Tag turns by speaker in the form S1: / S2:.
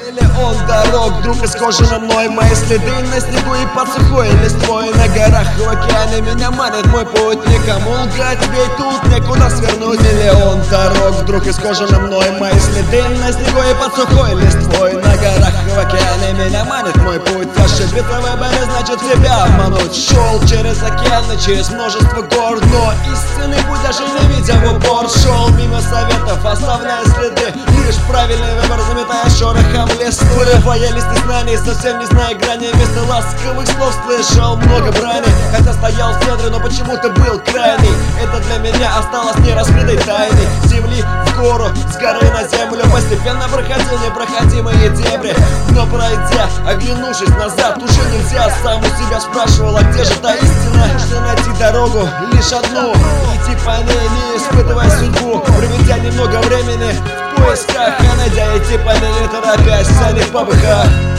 S1: Миллион дорог, друг исхожен мной, мои следы на снегу и под сухой листвой. На горах и в океане меня манит мой путь, никому лгать, ведь тут некуда свернуть. Миллион дорог, друг исхожен мной, мои следы на снегу и под сухой листвой. На горах и в океане меня манит мой путь, ошибиться в выборе значит себя обмануть. Шел через океаны, через множество гор, но истинный путь даже не видя в упор. Шел мимо советов, оставляя следы, лишь правильный выбор заметая шорохом лес. Вырывая листы знаний, совсем не зная грани, вместо ласковых слов слышал много брани. Хотя стоял в центре, но почему-то был крайний. Это для меня осталось нераскрытой тайной. С земли в гору, с горы на землю, постепенно проходил непроходимые дебри. Но пройдя, оглянувшись назад, уже нельзя. Сам у себя спрашивал, а где же та истина? Что найти дорогу лишь одну, идти по ней, не испытывая судьбу, проведя немного времени в поисках, а найдя идти по ней, не торопясь, а не в попыхах.